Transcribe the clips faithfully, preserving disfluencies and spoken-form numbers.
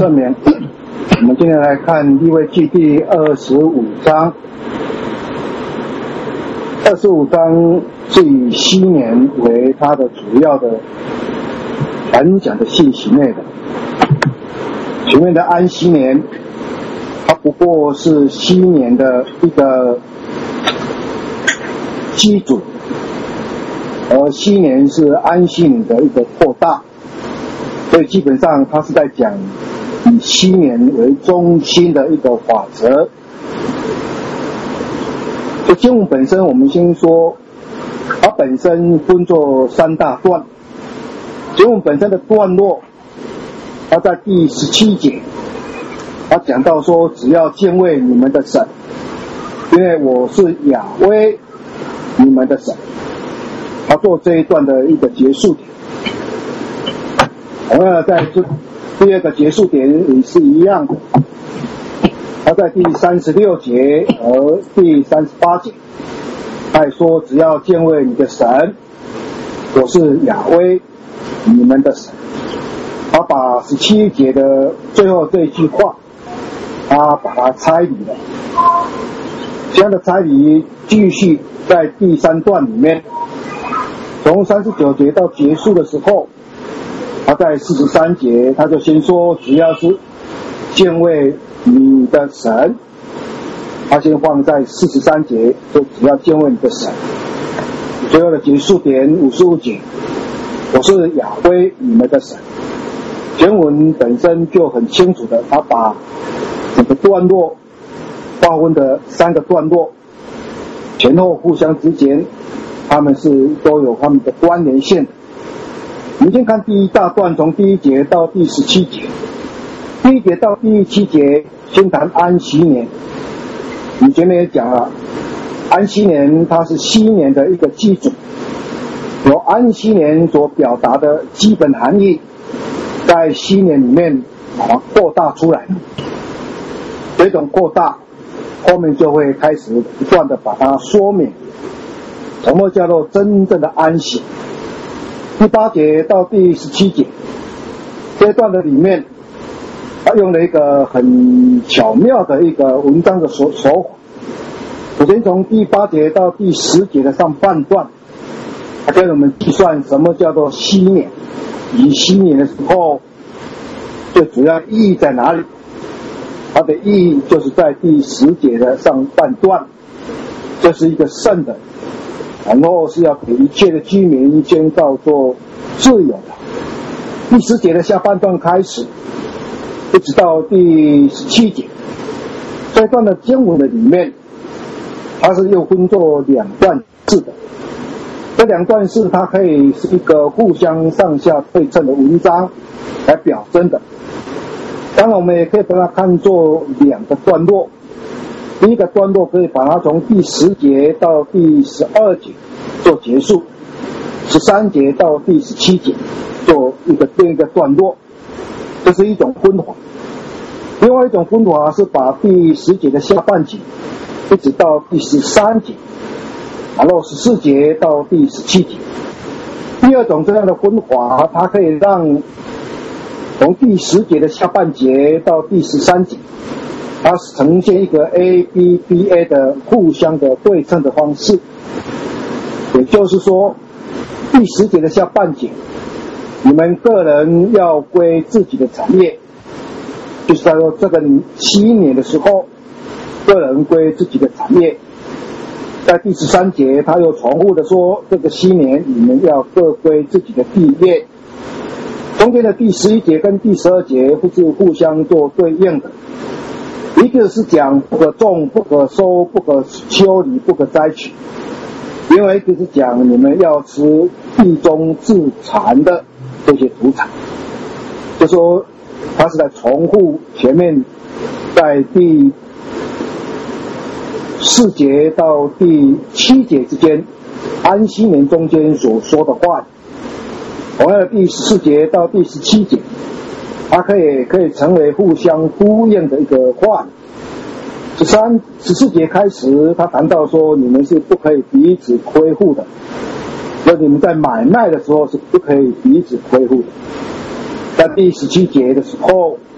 圣名。我们今天来看利未记第二十五章。二十五章是以西年为它的主要的传讲的信息内容。前面的安息年，它不过是西年的一个基础，而西年是安息年的一个扩大，所以基本上它是在讲以西年为中心的一个法则。这经文本身，我们先说，它本身分作三大段。经文本身的段落，它在第十七节，它讲到说，只要敬畏你们的神，因为我是亚威你们的神。他做这一段的一个结束点。同样在这第二个结束点也是一样的，他在第三十六节和第三十八节，他也说只要敬畏你的神，我是亚威你们的神。他把十七节的最后这一句话，他把它拆离了。这样的拆离继续在第三段里面，从三十九节到结束的时候，他在四十三节他就先说只要是敬畏你的神，他先放在四十三节，就只要敬畏你的神。最后的结束点五十五节，我是亚威你们的神。原文本身就很清楚的，他把整个段落划分的三个段落，前后互相之间他们是都有他们的关联性的。我们先看第一大段，从第一节到第十七节。第一节到第十七节先谈安息年。我们前面也讲了，安息年它是西年的一个基础，由安息年所表达的基本含义，在西年里面啊扩大出来。这种扩大后面就会开始不断的把它说明什么叫做真正的安息。第八节到第十七节这一段的里面，他用了一个很巧妙的一个文章的手手法。首先从第八节到第十节的上半段，他跟我们计算什么叫做西年，以西年的时候最主要意义在哪里。它的意义就是在第十节的上半段，这是一个圣的，然后是要给一切的居民宣告做自由的。第十节的下半段开始，一直到第十七节，这段的经文的里面，它是又分作两段式的。这两段式它可以是一个互相上下对称的文章来表征的。当然我们也可以把它看作两个段落。第一个段落可以把它从第十节到第十二节做结束，十三节到第十七节做一个另一个段落，这是一种分法。另外一种分法是把第十节的下半节一直到第十三节，然后十四节到第十七节。第二种这样的分法，它可以让从第十节的下半节到第十三节，它呈现一个 A B B A 的互相的对称的方式。也就是说，第十节的下半节，你们个人要归自己的产业，就是在说这个西年的时候，个人归自己的产业。在第十三节，他又重复的说，这个西年你们要各归自己的地业。中间的第十一节跟第十二节不是互相做对应的，一个是讲不可种、不可收、不可修理、不可摘取，另外一个是讲你们要吃地中自产的这些土产。就说他是在重复前面在第四节到第七节之间安息年中间所说的话。同样的第十四节到第十七节，它可以可以成为互相呼应的一个话。十三、十四节开始，他谈到说你们是不可以彼此亏负的，那你们在买卖的时候是不可以彼此亏负的。在第十七节的时候，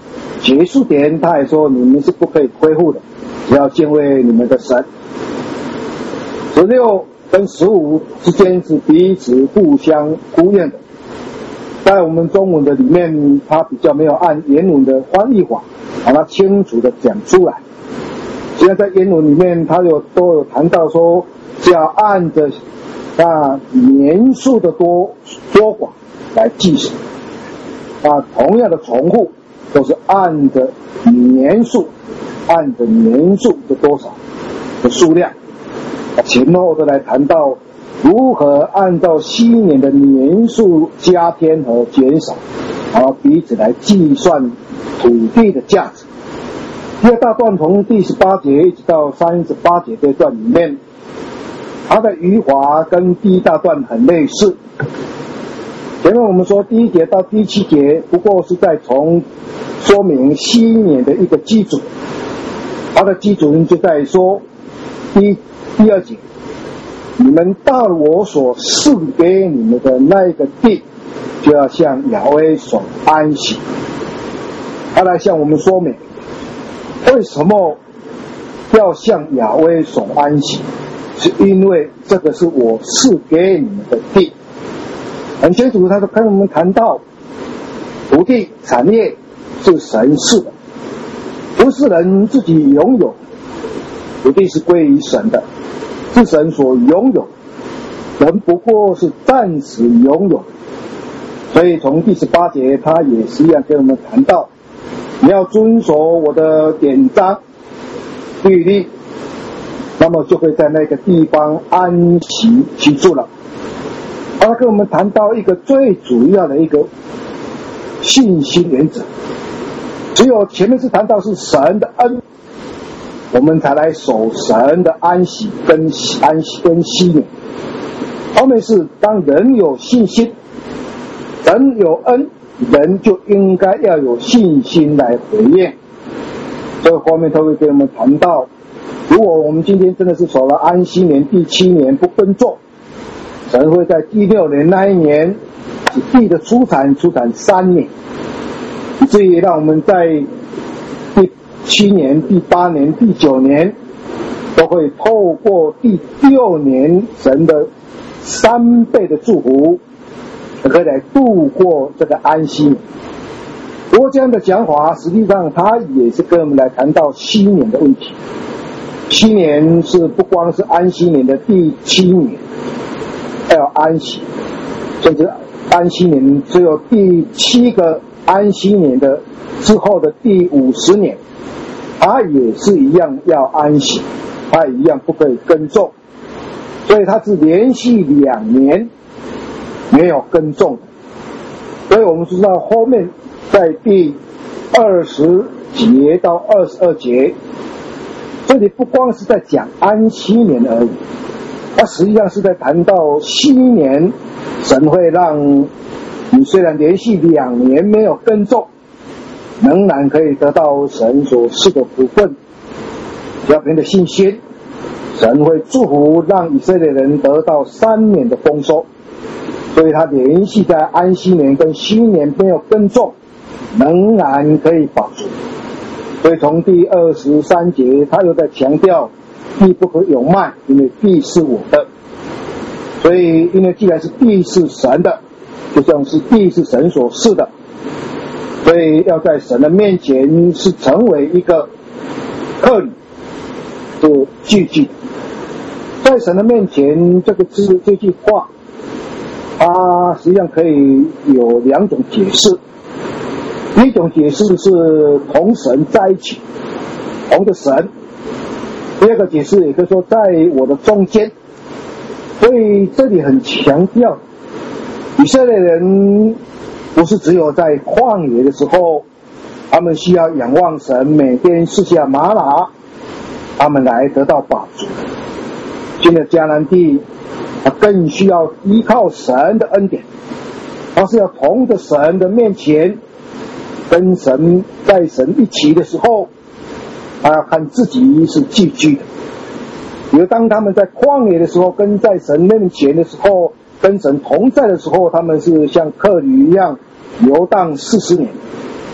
结束点他还说你们是不可以恢复的，只要敬畏你们的神。十六跟十五之间是彼此互相呼应的，在我们中文的里面，它比较没有按原文的翻译法把它清楚的讲出来。现在在原文里面，它有都有谈到说，只要按着那年数的多多寡来计算，啊，同样的重复都是按着年数，按着年数的多少的数量，前后都来谈到如何按照西年的年数加添和减少，然后彼此来计算土地的价值。第二大段从第十八节一直到三十八节这段里面，它的语法跟第一大段很类似。前面我们说第一节到第七节不过是在从说明西年的一个基础，它的基础就在说第第二节，你们到我所赐给你们的那个地，就要向亚威所安息。他来向我们说明为什么要向亚威所安息，是因为这个是我赐给你们的地。很清楚，他都跟我们谈到土地产业是神赐的，不是人自己拥有，土地是归于神的，是神所拥有，人不过是暂时拥有。所以从第十八节他也实际上跟我们谈到，你要遵守我的典章律例，那么就会在那个地方安息居住了。他跟我们谈到一个最主要的一个信心原则，只有前面是谈到是神的恩，我们才来守神的安息跟安息跟息年。后面是当人有信心，人有恩，人就应该要有信心来回应。这个方面他会给我们谈到，如果我们今天真的是守了安息年第七年不耕作，神会在第六年那一年地的出产出产三年，以至于让我们在第七年第八年第九年都会透过第六年神的三倍的祝福可以来度过这个安息年。不过这样的讲法实际上他也是跟我们来谈到息年的问题。息年是不光是安息年的第七年要安息，甚至安息年只有第七个安息年的之后的第五十年，他也是一样要安息，他一样不可以耕种，所以他是连续两年没有耕种。所以我们知道后面在第二十节到二十二节，这里不光是在讲安息年而已，它实际上是在谈到息年，神会让你虽然连续两年没有耕种，仍然可以得到神所赐的福分。只要凭着信心，神会祝福让以色列人得到三年的丰收。所以他连续在安息年跟息年没有耕种，仍然可以保住。所以从第二十三节他又在强调地不可有卖，因为地是我的。所以因为既然是地是神的，就像是地是神所赐的，所以要在神的面前是成为一个客旅的聚集。在神的面前这个字这句话，它实际上可以有两种解释。一种解释是同神在一起，同着神。第二个解释也可以说在我的中间。所以这里很强调以色列人不是只有在旷野的时候他们需要仰望神，每天吃下玛拿，他们来得到饱足。进了迦南地，他更需要依靠神的恩典，他是要同着神的面前，跟神在神一起的时候，他要看自己是寄居的。比如当他们在旷野的时候，跟在神面前的时候，跟神同在的时候，他们是像客旅一样游荡四十年。到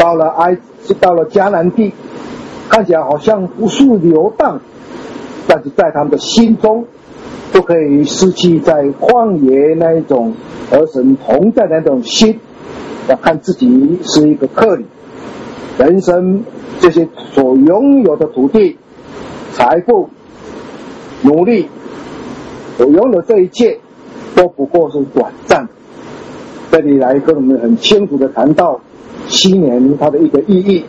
到了埃到了迦南地，看起来好像不是流荡，但是在他们的心中都可以失去在旷野那一种和神同在的那种心，要看自己是一个客旅，人生这些所拥有的土地、财富、努力，所拥有这一切都不过是短暂的。这里来跟我们很清楚的谈到七年它的一个意义，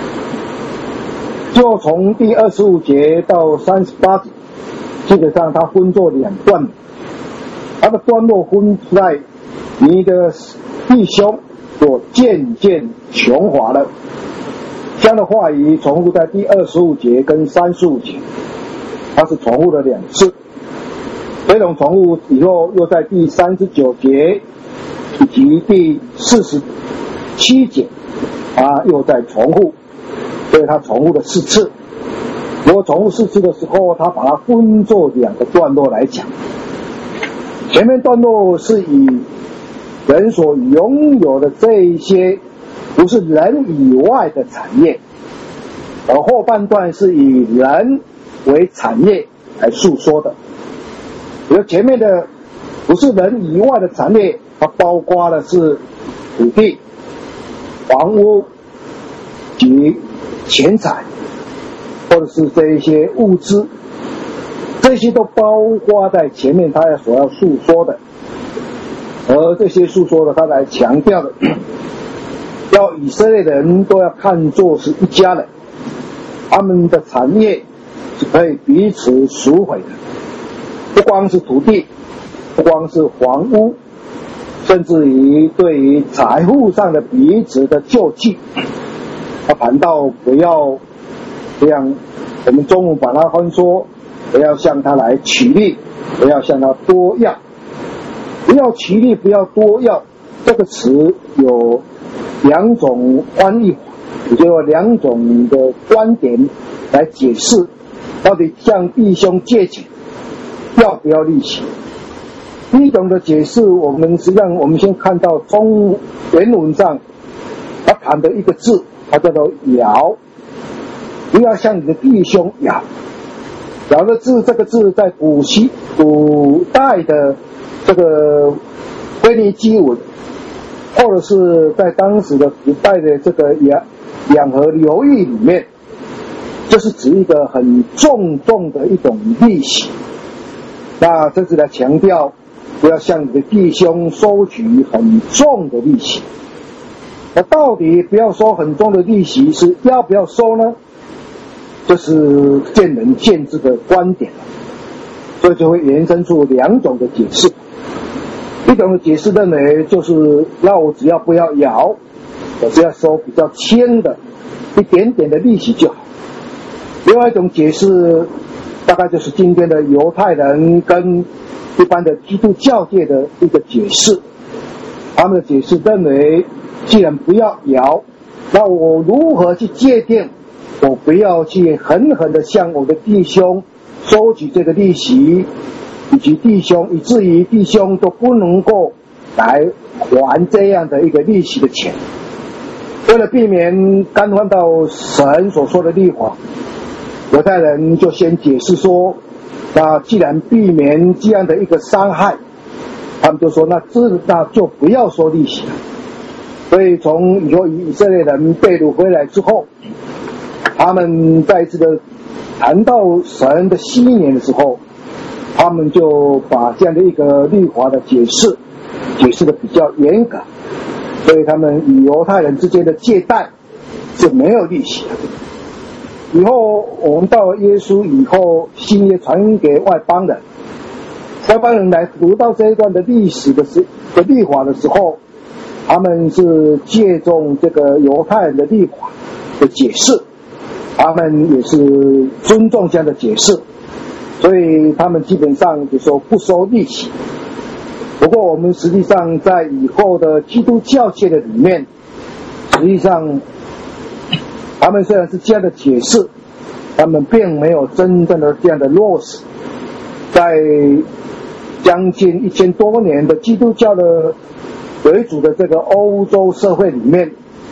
就从第二十五节到三十八节，基本上它分作两段，它的段落分在你的弟兄所渐渐穷乏了，这样的话语重复在第二十五节跟三十五节，它是重复了两次。这种重复以后又在第三十九节以及第四十七节啊又在重复，所以它重复了四次。如果重复四次的时候，他把它分作两个段落来讲。前面段落是以人所拥有的这一些不是人以外的产业，而后半段是以人为产业来诉说的。而前面的不是人以外的产业，它包括的是土地、房屋及钱财，或者是这一些物资，这些都包括在前面他要所要诉说的。而这些诉说的他来强调的，要以色列人都要看作是一家人，他们的产业是可以彼此赎回的，不光是土地，不光是房屋，甚至于对于财富上的彼此的救济。他谈到不要这样，我们中午把它分说，不要向他来取利，不要向他多要，不要取利，不要多要，这个词有两种翻译法，也就有两种的观点来解释，到底向弟兄借钱要不要利息。第一种的解释，我们实际上我们先看到中原文上他谈的一个字，它叫做摇，不要向你的弟兄摇。摇的字，这个字在古希古代的这个腓尼基文，或者是在当时的古代的这个两两河流域里面，就是指一个很重重的一种利息。那这是来强调不要向你的弟兄收取很重的利息。那到底不要收很重的利息是要不要收呢？这是见仁见智的观点，所以就会延伸出两种的解释。一种的解释认为就是那我只要不要摇，我只要收比较轻的一点点的利息就好。另外一种解释大概就是今天的犹太人跟一般的基督教界的一个解释，他们的解释认为既然不要摇，那我如何去界定我不要去狠狠的向我的弟兄收取这个利息，以及弟兄以至于弟兄都不能够来还这样的一个利息的钱。为了避免干犯到神所说的律法，犹太人就先解释说，那既然避免这样的一个伤害，他们就说那这那就不要收利息了。所以从以后以色列人被掳回来之后，他们再一次的谈到神的禧年的时候，他们就把这样的一个律法的解释解释的比较严格，所以他们与犹太人之间的借贷是没有利息的。以后我们到耶稣以后，新约传给外邦人，外邦人来读到这一段的历史的时的律法的时候，他们是借重这个犹太人的律法的解释，他们也是尊重这样的解释，所以他们基本上就说不收利息。不过我们实际上在以后的基督教界的里面，实际上他们虽然是这样的解释，他们并没有真正的这样的落实。在将近一千多年的基督教的为主的这个欧洲社会里面，实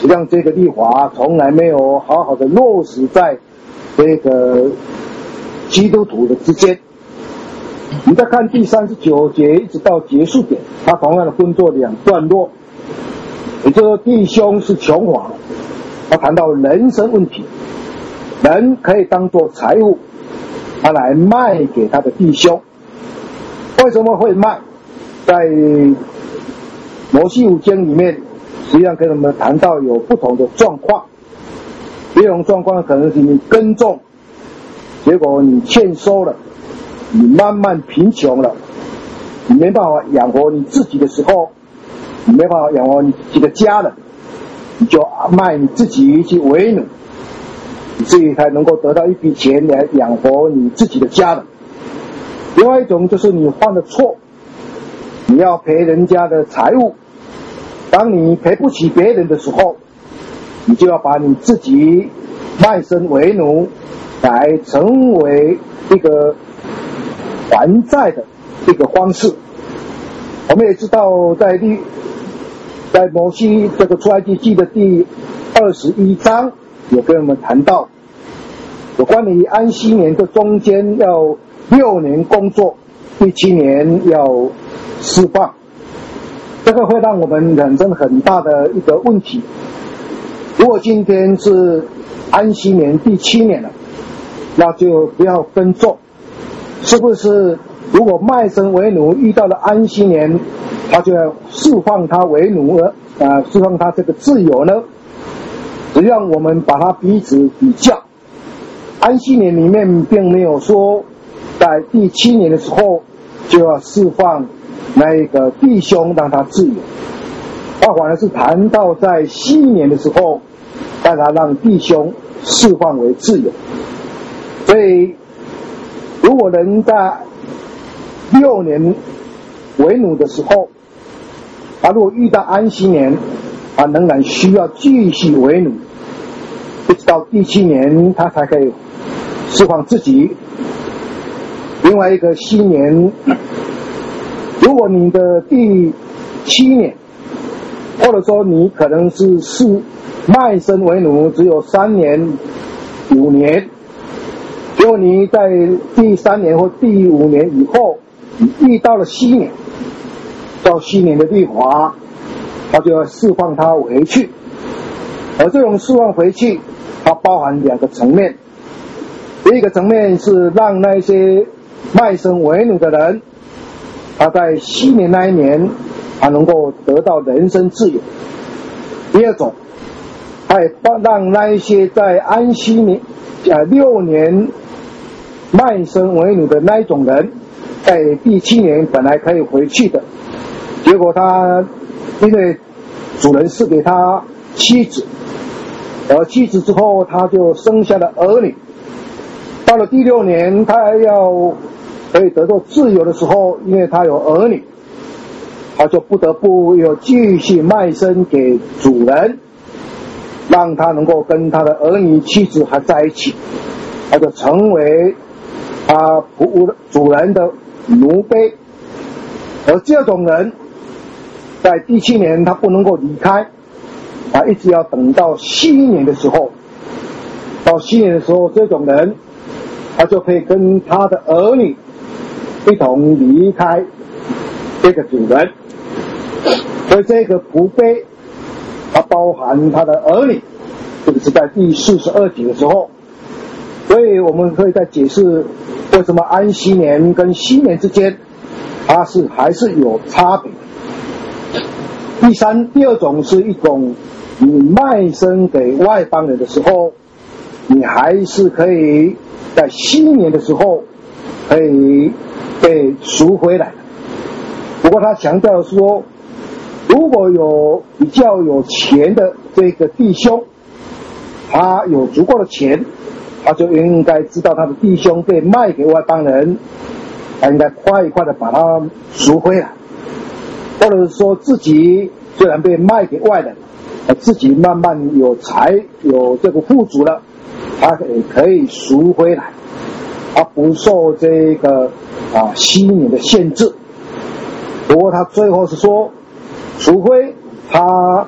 实际上这个律法从来没有好好的落实在这个基督徒的之间。你再看第三十九节一直到结束点，它同样的分作两段落，也就是说弟兄是穷乏，他谈到人生问题，人可以当作财物，他来卖给他的弟兄。为什么会卖？在摩西五经里面实际上跟我们谈到有不同的状况，一种状况可能是你耕种，结果你欠收了，你慢慢贫穷了，你没办法养活你自己的时候，你没办法养活你自己的家了，你就卖你自己去为奴，以至于才能够得到一笔钱来养活你自己的家了。另外一种就是你犯了错，你要赔人家的财物，当你赔不起别人的时候，你就要把你自己卖身为奴，来成为一个还债的一个方式。我们也知道在律在摩西这个出埃及记的第二十一章有跟我们谈到有关于安息年的中间要六年工作，第七年要释放，这个会让我们产生很大的一个问题。如果今天是安息年第七年了，那就不要耕种，是不是如果卖身为奴遇到了安息年，他就要释放他为奴了，呃，释放他这个自由呢？只让我们把它彼此比较，安息年里面并没有说在第七年的时候就要释放那一个弟兄让他自由，他反而是谈到在西年的时候让他让弟兄释放为自由。所以如果人在六年为奴的时候，他如果遇到安息年，他仍然需要继续为奴，一直到第七年他才可以释放自己。另外一个西年，如果你的第七年，或者说你可能是是卖身为奴只有三年五年，结果你在第三年或第五年以后你遇到了西年，到西年的律法他就要释放他回去，而这种释放回去它包含两个层面。第一个层面是让那些卖身为奴的人，他在西年那一年他能够得到人身自由。第二种，他也让那一些在安息年呃六年卖身为奴的那一种人，在第七年本来可以回去的，结果他因为主人是给他妻子，而妻子之后他就生下了儿女，到了第六年他要可以得到自由的时候，因为他有儿女，他就不得不又继续卖身给主人，让他能够跟他的儿女妻子还在一起，他就成为他仆主人的奴婢。而这种人在第七年他不能够离开，他一直要等到西年的时候，到西年的时候这种人他就可以跟他的儿女一同离开这个主人。所以这个仆婢它包含他的儿女，这个是在第四十二节的时候。所以我们可以再解释为什么安息年跟西年之间它是还是有差别。第三第二种是一种你卖身给外邦人的时候，你还是可以在西年的时候可以被赎回来。不过他强调说，如果有比较有钱的这个弟兄，他有足够的钱，他就应该知道他的弟兄被卖给外邦人，他应该快一快的把他赎回来，或者是说自己虽然被卖给外人，自己慢慢有财有这个富足了，他也可以赎回来，他不受这个啊西年的限制。不过他最后是说，除非他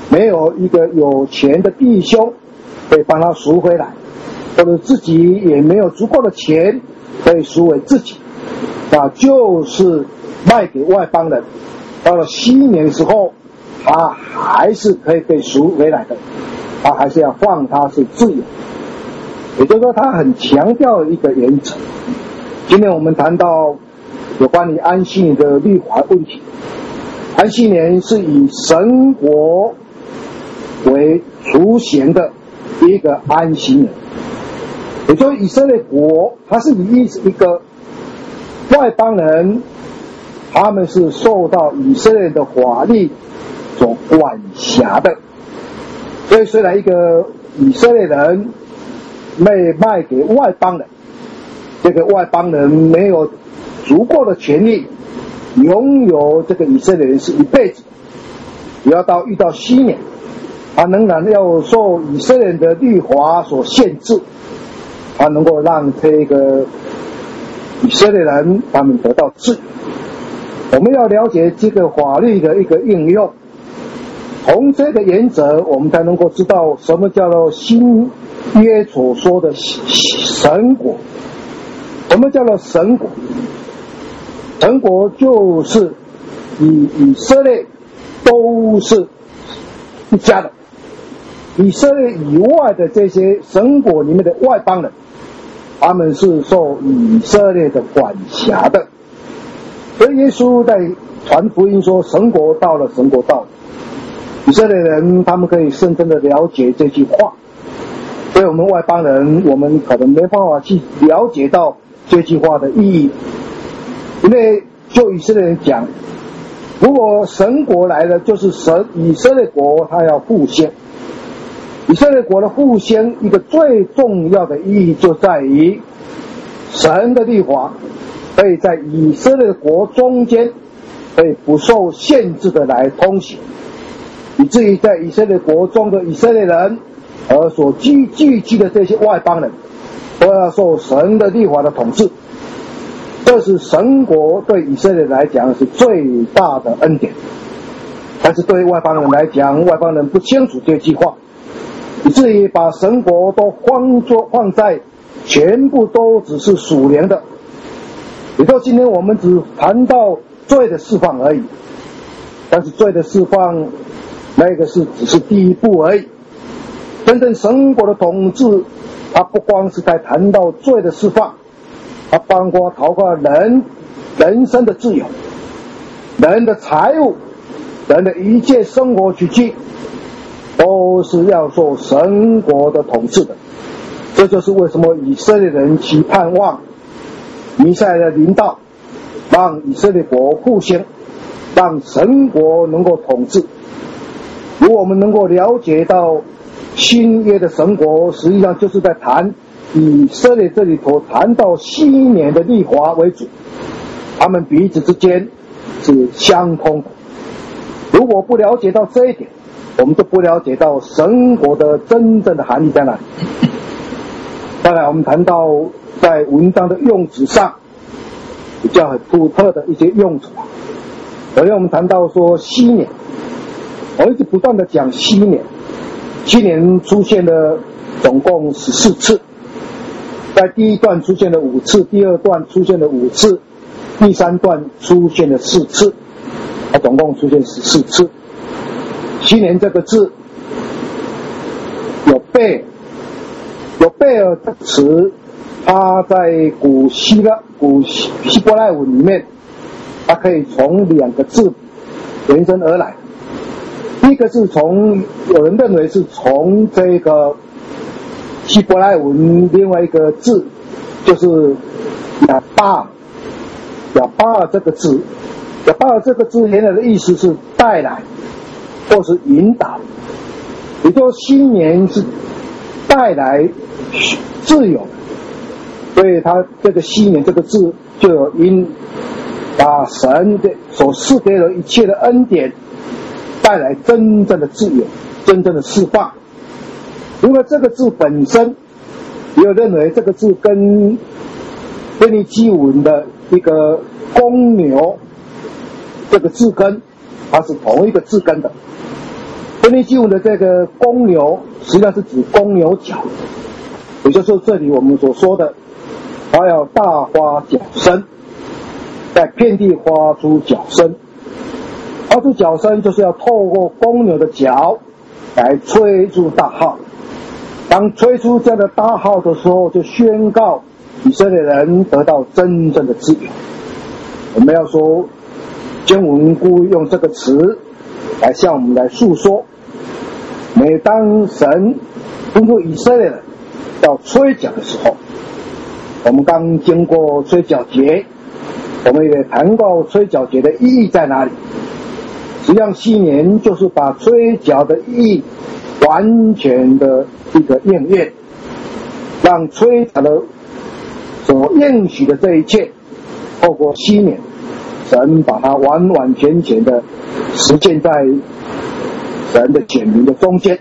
没有一个有钱的弟兄可以帮他赎回来，或者自己也没有足够的钱可以赎回自己，那就是卖给外邦人，到了七年的时候他还是可以被赎回来的，他还是要放他是自由。也就是说他很强调一个原则。今天我们谈到有关于安息年的律法问题，安息年是以神国为雏形的一个安息年，也就是以色列国，它是以一个外邦人，他们是受到以色列的法律所管辖的，所以虽然一个以色列人被卖给外邦人，这个外邦人没有足够的权利拥有这个以色列人是一辈子，也要到遇到七年，他仍然要受以色列人的律法所限制，他能够让这个以色列人他们得到自由。我们要了解这个法律的一个应用，从这个原则我们才能够知道什么叫做新约所说的神国。什么叫做神国？神国就是以以色列都是一家的，以色列以外的这些神国里面的外邦人，他们是受以色列的管辖的。所以耶稣在传福音说神国到了，神国到了，以色列人他们可以深深的了解这句话，所以我们外邦人我们可能没办法去了解到这句话的意义。因为就以色列人讲，如果神国来了，就是神以色列国他要复兴。以色列国的复兴一个最重要的意义就在于神的律法可以在以色列国中间可以不受限制的来通行，以至于在以色列国中的以色列人而所聚聚集的这些外邦人都要受神的律法的统治。这是神国对以色列来讲是最大的恩典，但是对外邦人来讲，外邦人不清楚这句话，以至于把神国都放作放在全部都只是属灵的。也就今天我们只谈到罪的释放而已，但是罪的释放那个是只是第一步而已。真正神国的统治，它不光是在谈到罪的释放，它包括包括人人生的自由，人的财物，人的一切生活起居，都是要受神国的统治的。这就是为什么以色列人期盼望弥赛亚的临到，让以色列国复兴，让神国能够统治。如果我们能够了解到新约的神国实际上就是在谈以色列这里头谈到七年的律法为主，他们彼此之间是相通的。如果不了解到这一点，我们就不了解到神国的真正的含义在哪里。当然我们谈到在文章的用词上比较很独特的一些用词，首先我们谈到说七年，我一直不断的讲七年，七年出现了总共十四次，在第一段出现了五次，第二段出现了五次，第三段出现了四次，它总共出现十四次。七年这个字有贝有贝尔的词，它在古希腊古希伯来文里面，它可以从两个字延伸而来。一个是从有人认为是从这个希伯来文另外一个字就是亚巴亚巴这个字，亚巴这个字原来的意思是带来或是引导，也就是新年是带来自由，所以他这个新年这个字就有因把神的所赐给了一切的恩典带来真正的自由，真正的释放。因为这个字本身也有认为这个字跟腓尼基文的一个公牛这个字根它是同一个字根的， 圣经经文的这个公牛，实际上是指公牛角，也就是这里我们所说的，它要大发角声，在遍地发出角声。发出角声就是要透过公牛的角来吹出大号。当吹出这样的大号的时候，就宣告以色列人得到真正的自由。我们要说，经文故意用这个词来向我们来诉说，每当神吩咐以色列人要吹角的时候，我们刚经过吹角节，我们也谈过吹角节的意义在哪里。实际上新年就是把吹角的意义完全的一个应验，让吹角的所应许的这一切透过新年，神把它完完全全的实践在神的选民的中间。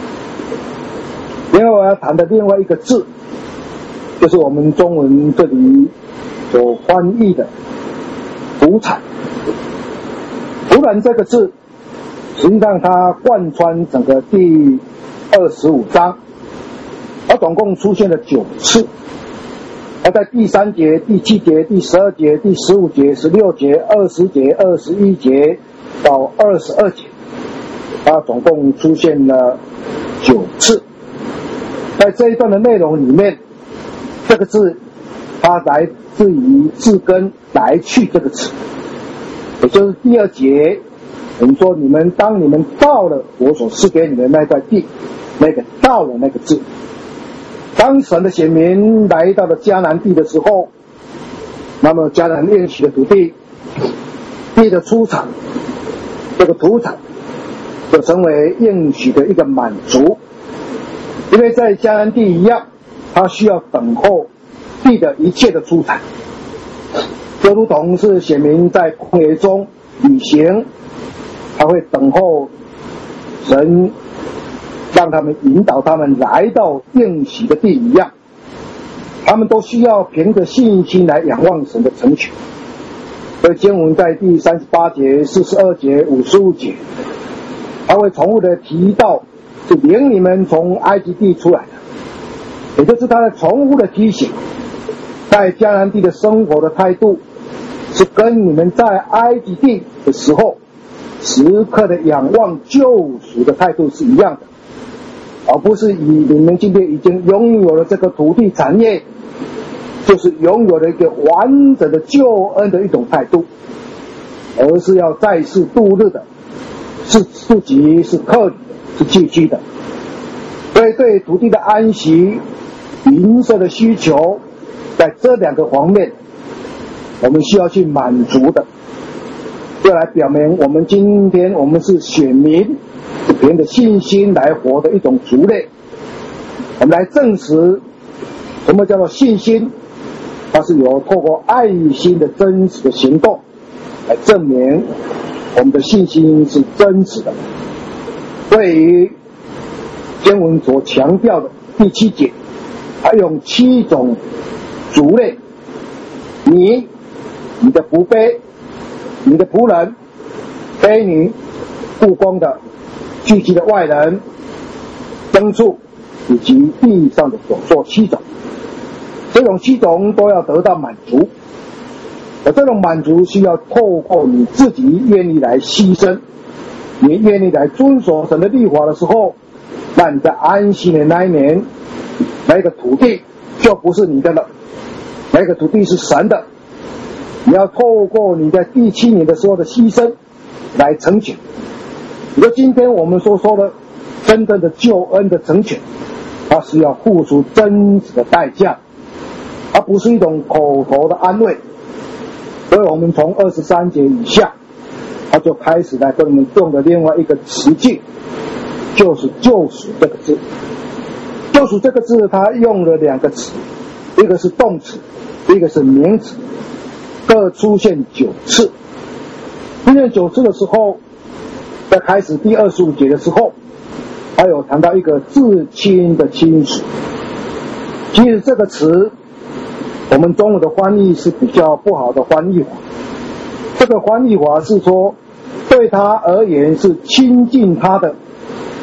另外我要谈的另外一个字，就是我们中文这里所翻译的土产。土产这个字实际上它贯穿整个第二十五章，它总共出现了九次。它在第三节、第七节、第十二节、第十五节、十六节、二十节、二十一节到二十二节，它总共出现了九次。在这一段的内容里面，这个字它来自于字根来去这个词，也就是第二节我们说，你们当你们到了我所赐给你们那块地，那个到了那个字，当神的选民来到了迦南地的时候，那么迦南应许的土地地的出产，这个土产就成为应许的一个满足。因为在迦南地一样，它需要等候地的一切的出产，就如同是选民在旷野中旅行，他会等候神让他们引导他们来到应许的地一样，他们都需要凭着信心来仰望神的成全。所以经文在第三十八节、四十二节、五十五节，他会重复的提到是领你们从埃及地出来的，也就是他的重复的提醒，在迦南地的生活的态度是跟你们在埃及地的时候时刻的仰望救赎的态度是一样的，而不是以你们今天已经拥有了这个土地产业，就是拥有了一个完整的救恩的一种态度，而是要在世度日的，是自己是客旅的，是寄居的。所以对土地的安息、民生的需求，在这两个方面我们需要去满足的，就来表明我们今天我们是选民，是凭着信心来活的一种族类。我们来证实什么叫做信心，它是由透过爱心的真实的行动来证明我们的信心是真实的。对于经文所强调的第七节，它用七种族类，你、你的仆婢、你的仆人、婢女、雇工的、聚集的外人、牲畜以及地上的所作七种，这种七种都要得到满足。而这种满足需要透过你自己愿意来牺牲，你愿意来遵守神的律法的时候，那你在安息的那一年，那个土地就不是你的了，那个土地是神的。你要透过你在第七年的时候的牺牲来成全。你说今天我们所说的真正的救恩的成全，它是要付出真实的代价，它不是一种口头的安慰。所以我们从二十三节以下，他就开始来跟我们用的另外一个词句，就是救赎这个字。救赎这个字他用了两个词，一个是动词，一个是名词，各出现九次。出现九次的时候，在开始第二十五节的时候，还有谈到一个至亲的亲属。其实这个词我们中文的翻译是比较不好的翻译法，这个翻译法是说对他而言是亲近他的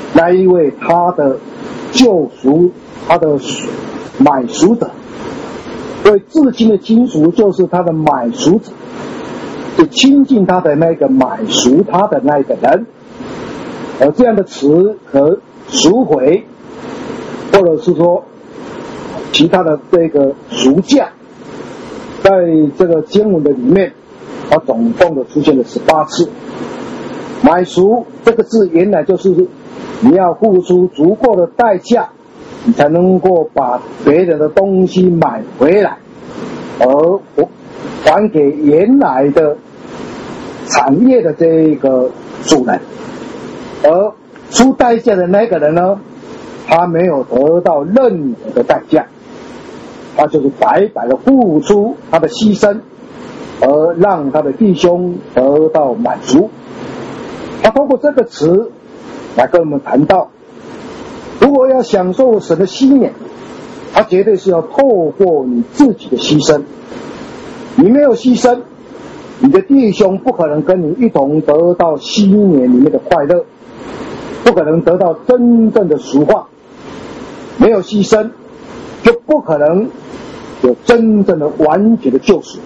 那一位他的救赎，他的买赎者。所以至今的亲属就是他的买赎者，是亲近他的那个买赎他的那个人。而这样的词和赎回，或者是说其他的这个赎价，在这个经文的里面，它总共的出现了十八次。买赎这个字原来就是你要付出足够的代价，你才能够把别人的东西买回来，而还给原来的产业的这个主人。而出代价的那个人呢，他没有得到任何的代价，他就是白白的付出他的牺牲，而让他的弟兄得到满足。他通过这个词来跟我们谈到，如果要享受神的禧年，他绝对是要透过你自己的牺牲。你没有牺牲，你的弟兄不可能跟你一同得到禧年里面的快乐，不可能得到真正的赎化。没有牺牲，就不可能有真正的完全的救赎。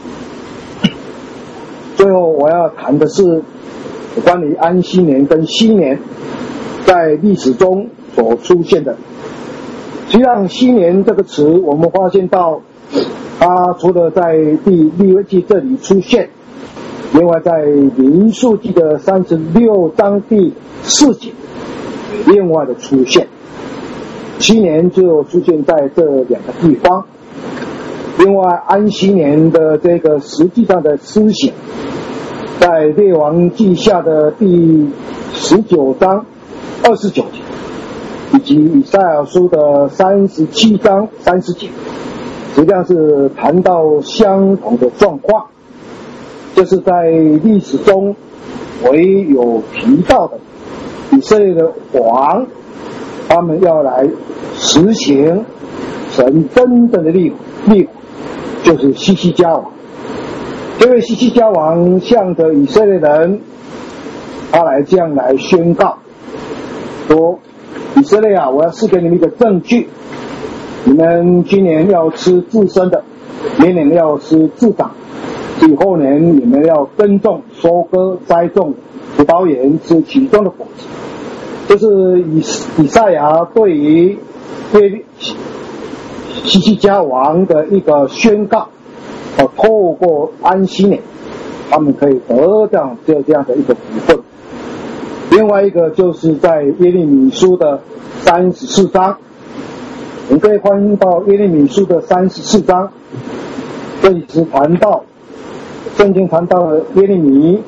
最后我要谈的是关于安息年跟禧年在历史中所出现的。实际上禧年这个词我们发现到，它除了在第利未记这里出现，另外在民数记的三十六章第四节另外的出现。禧年就出现在这两个地方。另外安息年的这个实际上的施行，在列王记下的第十九章二十九节，以及以赛亚书的三十七章三十节，实际上是谈到相同的状况，就是在历史中唯有提到的以色列的王，他们要来实行神真正的立立法，就是西西家王。这位西西家王向着以色列人，他来这样来宣告说，以色列啊，我要赐给你们一个证据，你们今年要吃自生的，明年要吃自长，以后年你们要耕种、收割、栽种葡萄园，吃其中的果子。这是以以赛亚对于对西西家王的一个宣告，呃，透过安息年，他们可以得到这这样的一个福分。另外一个就是在耶利米书的三十四章，我们可以翻到耶利米书的三十四章，这里是谈到圣经谈到了耶利米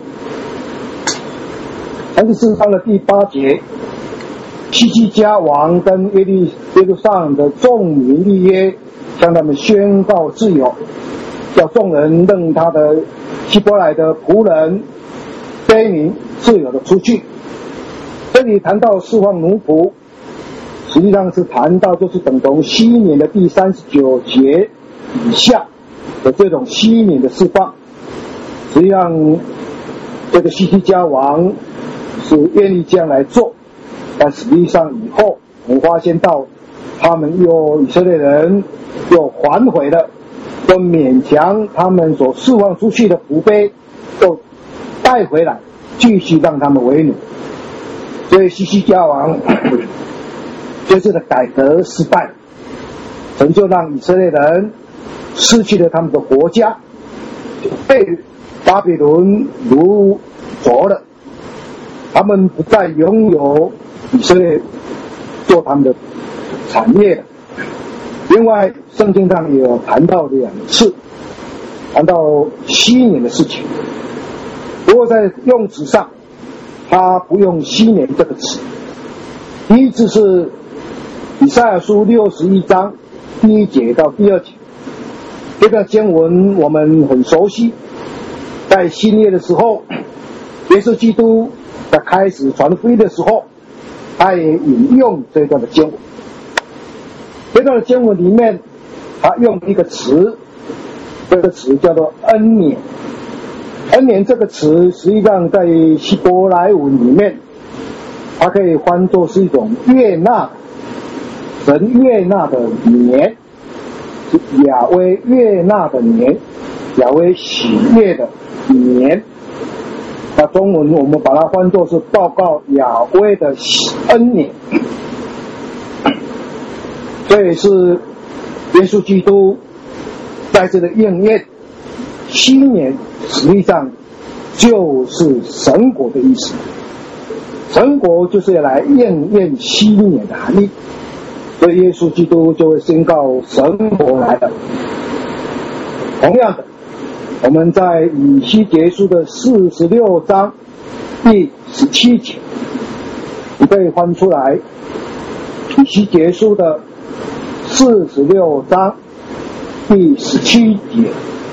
三十四章的第八节，西西家王跟耶利耶路撒冷的众民立约，向他们宣告自由，叫众人让他的希伯来的仆人卑民自由的出去。这里谈到释放奴仆，实际上是谈到就是等同禧年的第三十九节以下的这种禧年的释放。实际上这个西西家王是愿意这样来做，但实际上以后我们发现到他们又以色列人又反悔了，又勉强他们所释放出去的仆婢都带回来，继续让他们为奴。所以西西家王这次的改革失败，神就让以色列人失去了他们的国家，就被巴比伦掳走了，他们不再拥有以色列做他们的产业了。另外圣经上也有谈到两次谈到禧年的事情，不过在用词上他不用禧年这个词。第一次是以赛亚书六十一章第一节到第二节，这个经文我们很熟悉，在新约的时候，耶稣基督在开始传福音的时候，他也引用这段的经文。这段的经文里面他用一个词，这个词叫做恩年。恩年这个词实际上在希伯来文里面， 它可以翻作是一种悦纳，神悦纳的年，亚威悦纳的年，亚威喜悦的年。那中文我们把它翻作是报告亚威的恩年。这也是耶稣基督在这个应验，新年实际上就是神国的意思，神国就是要来应验新年的含义，所以耶稣基督就会宣告神国来了。同样的，我们在以西结书的四十六章第十七节，你可以翻出来，以西结书的四十六章第十七节，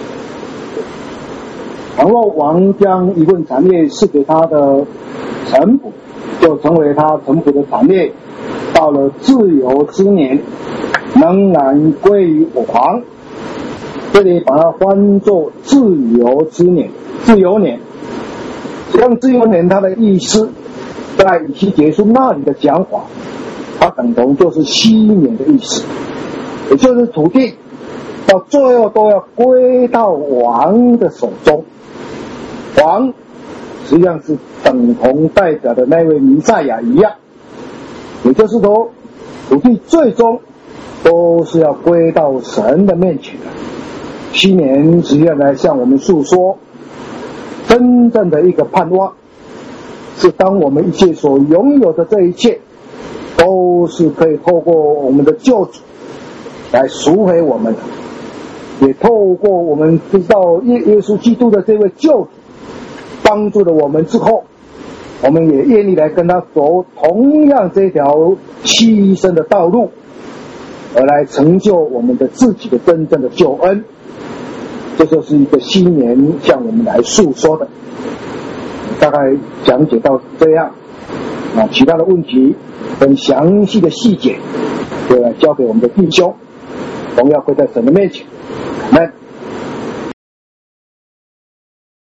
倘若王将一份产业赐给他的臣仆，就成为他臣仆的产业，到了自由之年，仍然归于王。这里把它翻作自由之年，自由年。实际上自由年它的意思，在以西结书那里的讲法，它等同就是新年的意思，也就是土地到最后都要归到王的手中。王实际上是等同代表的那位弥赛亚一样，也就是说土地最终都是要归到神的面前的。新年实际上来向我们诉说真正的一个盼望，是当我们一切所拥有的这一切都是可以透过我们的救主来赎回我们的，也透过我们知道耶耶稣基督的这位救主帮助了我们之后，我们也愿意来跟他走同样这条牺牲的道路，而来成就我们的自己的真正的救恩。这就是一个新年向我们来诉说的，大概讲解到这样啊，其他的问题跟详细的细节就要交给我们的弟兄，荣耀归在神的面前。阿们。